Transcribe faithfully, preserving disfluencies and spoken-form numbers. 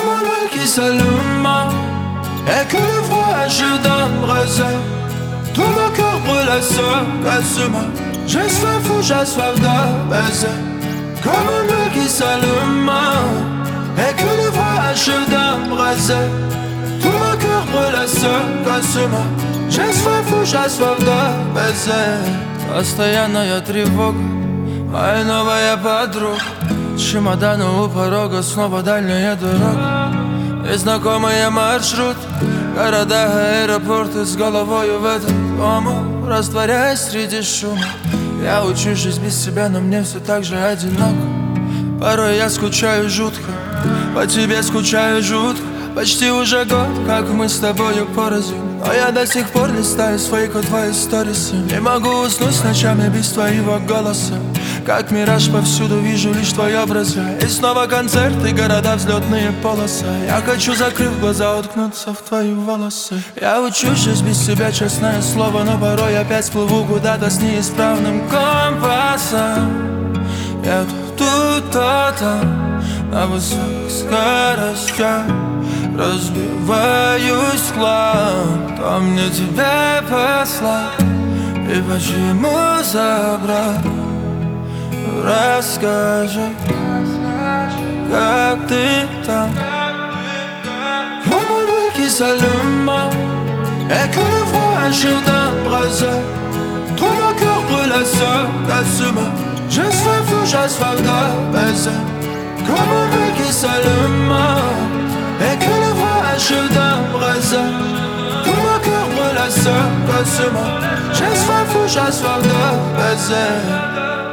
Comme un qui s'allume et que le froid d'un baiser. Tout mon cœur brûle à ce casse-moi. J'ai soif ou j'ai soif de baiser. Comme un qui s'allume et que le froid d'un baiser. Tout mon cœur brûle à ce casse-moi. J'ai soif ou j'ai soif de baiser. Постоянная тревога, моя новая подруга. Чемоданы у порога, снова дальняя дорога. Незнакомые маршрут, города, аэропорты. С головою в этот омут, растворяясь среди шума. Я учусь жить без тебя, но мне все так же одиноко. Порой я скучаю жутко, по тебе скучаю жутко. Почти уже год, как мы с тобою порознь. Но я до сих пор листаю с фейка твои сторисы. Не могу уснуть ночами без твоего голоса. Как мираж повсюду вижу лишь твои образы. И снова концерты, города, взлетные полосы. Я хочу, закрыв глаза, уткнуться в твои волосы. Я учусь жить без тебя, честное слово. Но порой опять плыву куда-то с неисправным компасом. Я тут, то там, на высоких скоростях разбиваюсь в хлам. Кто мне тебя послал и почему забрал? Расскажи, как ты там? Comme un qui s'allume et que le froid d'un baiser. Tout mon cœur brûle à ce casse-moi. J'ai soif ou j'ai soif de baiser. Comme un qui s'allume et que le froid d'un baiser. Tout mon cœur brûle à ce casse-moi. J'ai soif ou j'ai soif de baiser.